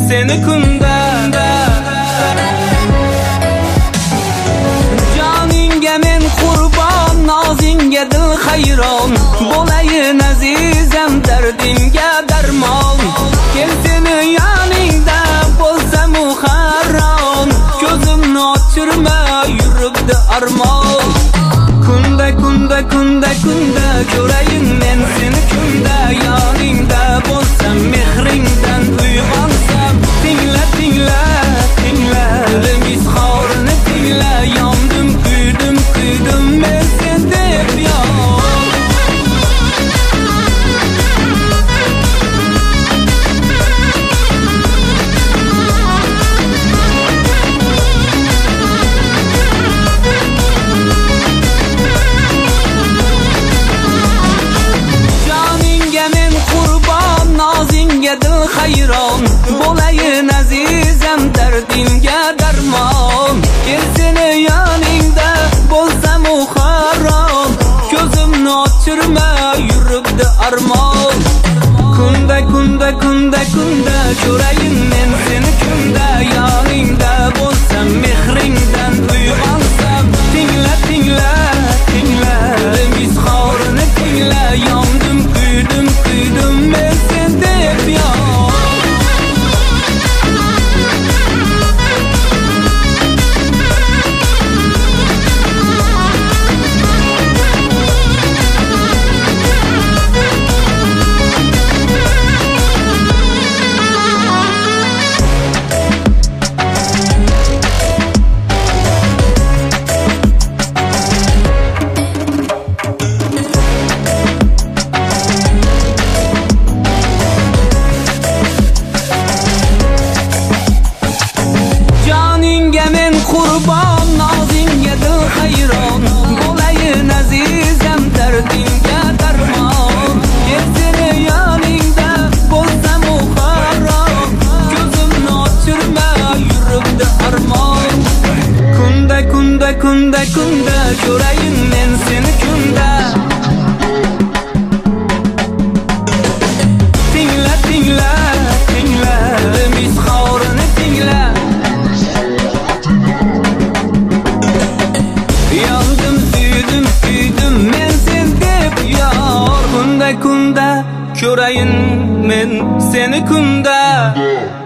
seni kunda. Joningga men qurbon, nozingga dil hayron, bo'layin azizam dardingga darmon. Kel seni yoningda bo'lsam muharram, ko'zimni ochirma yuribdi armon. Kunda kunda kunda kunda ko'rayin men seni kunda, yoningda bo'lsam mehringdan uyg'onsam. Tingla tingla tingla izhorini tingla, yondim kuydim kuydim men sen deb yon. Dil hayron, bo'layin azizam dardingga darmon. Kel seni yoningda bo'lsam muharram, ko'zimni ochirma yuribdi armon. Kunda kunda kunda kunda ko'rayin men seni kunda, yoningda bo'lsam mehringdan uyg'onsam. Tingla tingla tingla izhorini tingla, yondim kuydim kuydim men sen deb yon. Qurbon, nozingga dil hayron, bo'layin azizam dardingga darmon. Kel seni yoningda bo'lsam muharram, ko'zimni ochirma yuribdi armon. Kunda kunda kunda kunda ko'rayin men seni kunda. Tingla tingla tingla izhorini tingla, yondim suydim kuydim men sen deb yor. Kunda kunda ko'rayin men seni kunda.